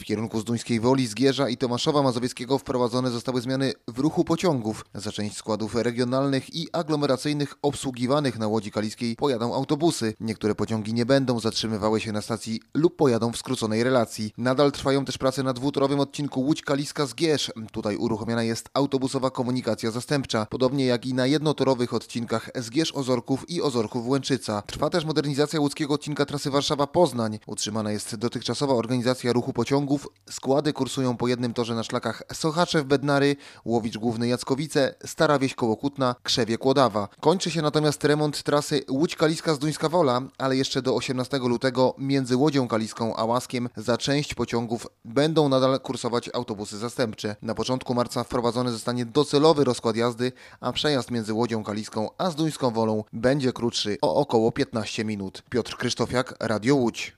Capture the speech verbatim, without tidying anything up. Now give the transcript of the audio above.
kierunku Zduńskiej Woli, Zgierza i Tomaszowa Mazowieckiego wprowadzone zostały zmiany w ruchu pociągów. Za część składów regionalnych i aglomeracyjnych obsługiwanych na Łodzi Kaliskiej pojadą autobusy. Niektóre pociągi nie będą zatrzymywały się na stacji lub pojadą w skróconej relacji. Nadal trwają też prace na dwutorowym odcinku Łódź Kaliska-Zgierz. Tutaj uruchomiona jest autobusowa komunikacja zastępcza, podobnie jak i na jednotorowych odcinkach Zgierz-Ozorków i Ozorków-Łęczyca. Trwa też modernizacja łódzkiego odcinka trasy Warszawa-Poznań. Utrzymana jest dotychczasowa organizacja ruchu pociągów. Składy kursują po jednym torze na szlakach Sochaczew-Bednary, Łowicz Główny Jackowice, Stara Wieś koło Kutna, Krzewie-Kłodawa. Kończy się natomiast remont trasy Łódź Kaliska-Zduńska Wola, ale jeszcze do osiemnastego lutego między Łodzią Kaliską a Łaskiem za część pociągów będą nadal kursować autobusy zastępcze. Na początku marca wprowadzony zostanie docelowy rozkład jazdy, a przejazd między Łodzią Kaliską a Zduńską Wolą będzie krótszy o około piętnaście minut. Piotr Krzysztofiak, Radio Łódź.